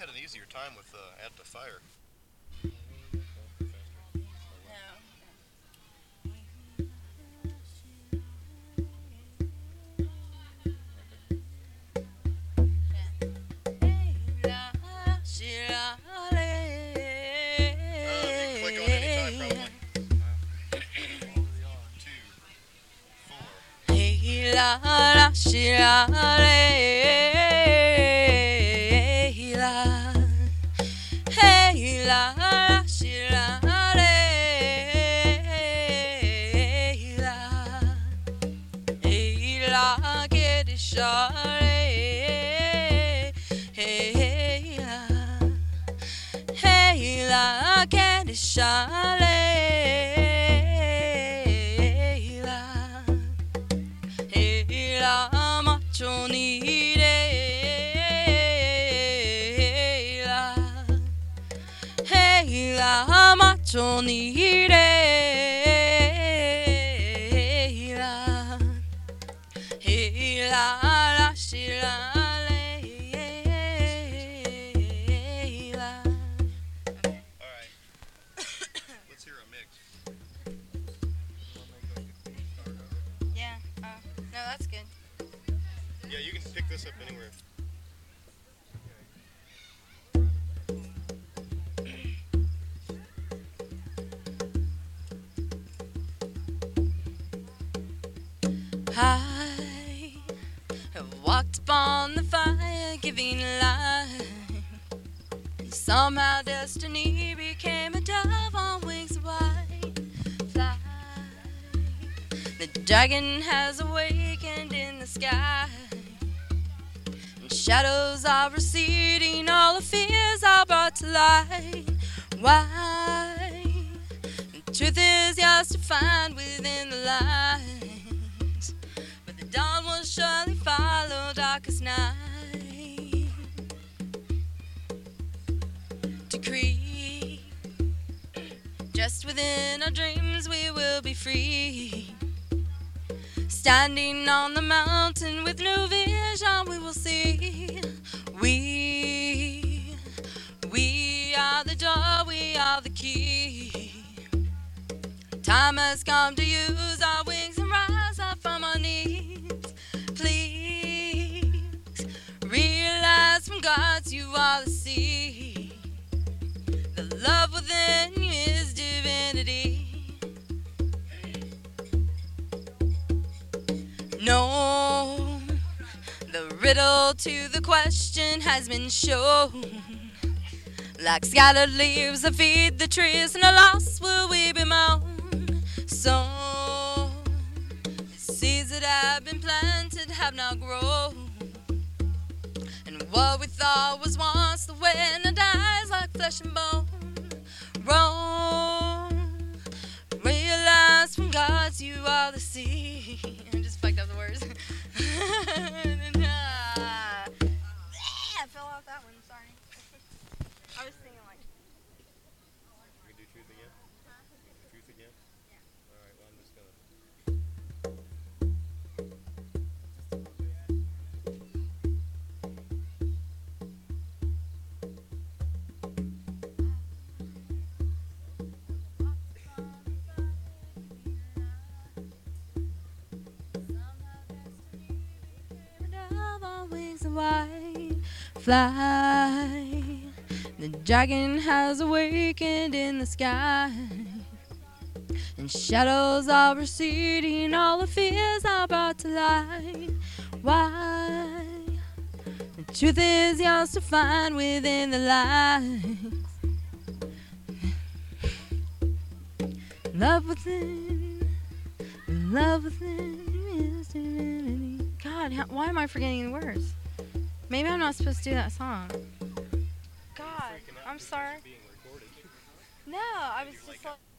had an easier time with Add to Fire. Click on any time, probably. 2, 4. Hey la la, she la hey la, hey la la, she la hey la, get it shot, hey la, get it shot. Macho ni hey la, macho ni hey la, she la Alright. Let's hear a mix. Yeah, no, that's good. Yeah, you can pick this up anywhere. I have walked upon the fire, giving life. And somehow destiny became a dove on wings of white. Fly. The dragon has awakened in the sky. And shadows are receding, all the fears are brought to light. Why? The truth is yours to find within the lies. Dawn will surely follow darkest night. Decree, just within our dreams we will be free. Standing on the mountain with new vision we will see. We are the door, we are the key. Time has come to use our wings and rise up from our knees. Please realize from God you are the seed. The love within you is divinity. No, the riddle to the question has been shown. Like scattered leaves that feed the trees, and a loss will we be mown. So the seeds that have been planted have now grown. And what we thought was once the way that dies like flesh and bone. Roam, realize from God's you are the seed. I just fucked up the words. I fell off that one, sorry. I was thinking like. You can do truth again? Truth again? Alright, well, I'm just gonna. White fly. The dragon has awakened in the sky, and shadows are receding, all the fears are brought to light. Why? The truth is yours to find within the lies. Love within is divinity. God, why am I forgetting the words? Maybe I'm not supposed to do that song. God, I'm sorry. No, I was just like.